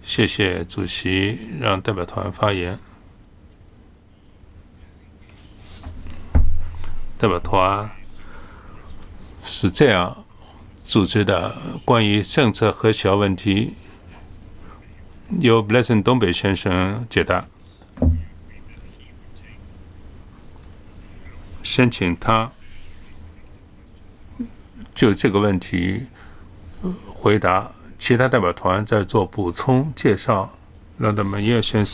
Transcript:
谢谢主席让代表团发言。代表团是这样组织的，关于政策核销问题，由 Blessing 东北先生解答。先请他就这个问题回答，其他代表团再做补充介绍。让他们叶先生